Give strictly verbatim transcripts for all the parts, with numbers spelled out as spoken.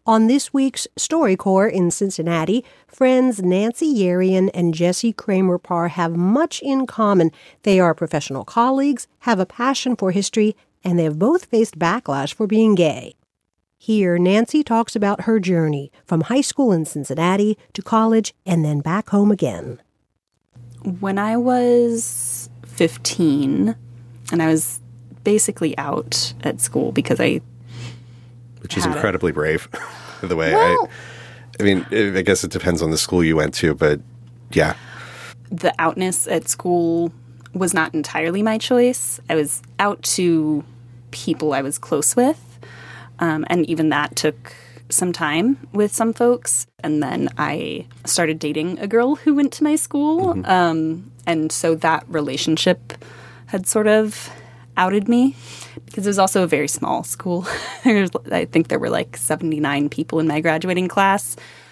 On this week's StoryCorps in Cincinnati, friends Nancy Yerian and Jesse Kramer-Parr have much in common. They are professional colleagues, have a passion for history, and they have both faced backlash for being gay. Here, Nancy talks about her journey from high school in Cincinnati to college and then back home again. When I was fifteen, and I was basically out at school because I Which is incredibly it. brave, the way well, I... I mean, I guess it depends on the school you went to, but yeah. The outness at school was not entirely my choice. I was out to people I was close with, um, and even that took some time with some folks. And then I started dating a girl who went to my school, mm-hmm. um, and so that relationship had sort of outed me. Because it was also a very small school. There's, I think there were like seventy-nine people in my graduating class.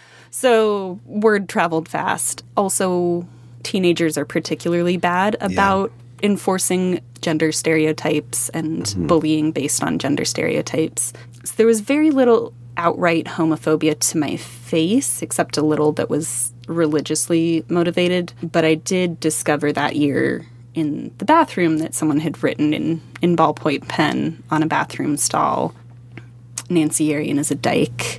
So word traveled fast. Also, teenagers are particularly bad about yeah. enforcing gender stereotypes and mm-hmm. bullying based on gender stereotypes. So there was very little outright homophobia to my face, except a little that was religiously motivated. But I did discover that year in the bathroom that someone had written in, in ballpoint pen on a bathroom stall, Nancy Yerian is a dyke.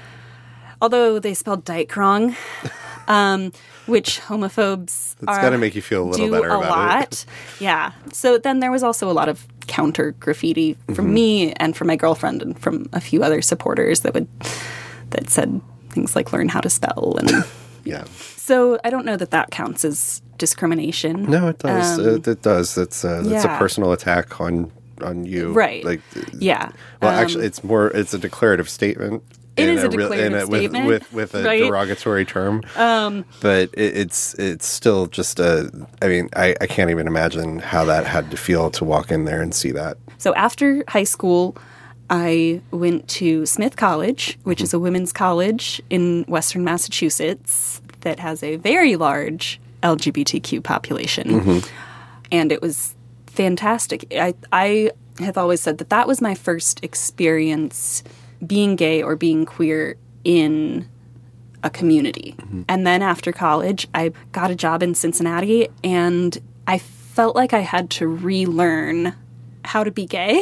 Although they spelled dyke wrong, um, which homophobes It's are, got to make you feel a little do better a about lot. it. Yeah. So then there was also a lot of counter graffiti from mm-hmm. me and from my girlfriend and from a few other supporters that would that said things like "learn how to spell" and yeah. So I don't know that that counts as discrimination. No, it does. Um, it, it does. It's uh, it's yeah. a personal attack on on you, right? Like, yeah. Well, um, actually, it's more. It's a declarative statement. It is a, a real, declarative a, statement with with, with a right? derogatory term. Um, but it, it's it's still just a. I mean, I, I can't even imagine how that had to feel to walk in there and see that. So after high school, I went to Smith College, which mm-hmm. is a women's college in Western Massachusetts that has a very large L G B T Q population. Mm-hmm. And it was fantastic. I, I have always said that that was my first experience being gay or being queer in a community. Mm-hmm. And then after college, I got a job in Cincinnati, and I felt like I had to relearn how to be gay.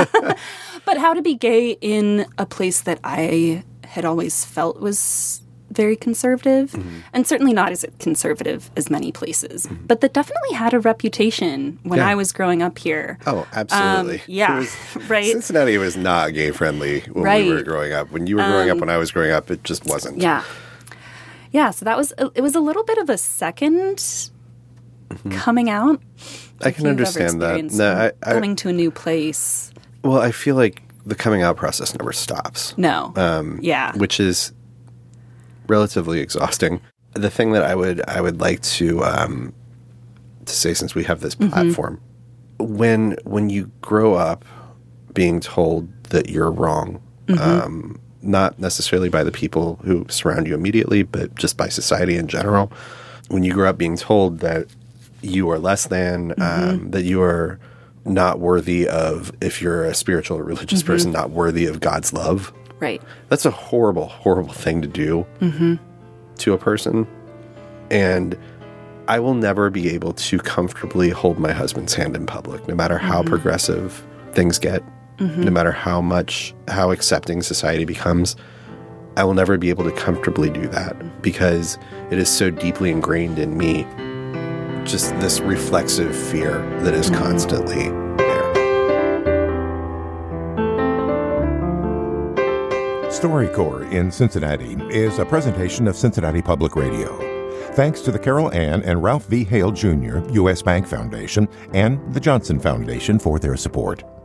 But how to be gay in a place that I had always felt was very conservative, mm-hmm. and certainly not as conservative as many places, mm-hmm. but that definitely had a reputation when yeah. I was growing up here. Oh, absolutely. Um, yeah, was, right. Cincinnati was not gay-friendly when right. we were growing up. When you were growing um, up, when I was growing up, it just wasn't. Yeah. Yeah, so that was, it was a little bit of a second mm-hmm. coming out. I can understand that. No, I, I, coming to a new place. Well, I feel like the coming out process never stops. No. Um, yeah. Which is relatively exhausting. The thing that I would I would like to um, to say, since we have this platform, mm-hmm. when when you grow up being told that you're wrong, mm-hmm. um, not necessarily by the people who surround you immediately, but just by society in general, when you grow up being told that you are less than, mm-hmm. um, that you are not worthy of, if you're a spiritual or religious mm-hmm. person, not worthy of God's love. Right. That's a horrible, horrible thing to do mm-hmm. to a person. And I will never be able to comfortably hold my husband's hand in public, no matter how mm-hmm. progressive things get, mm-hmm. no matter how much, how accepting society becomes. I will never be able to comfortably do that because it is so deeply ingrained in me, just this reflexive fear that is mm-hmm. constantly StoryCorps in Cincinnati is a presentation of Cincinnati Public Radio. Thanks to the Carol Ann and Ralph V. Hale Junior U S Bank Foundation and the Johnson Foundation for their support.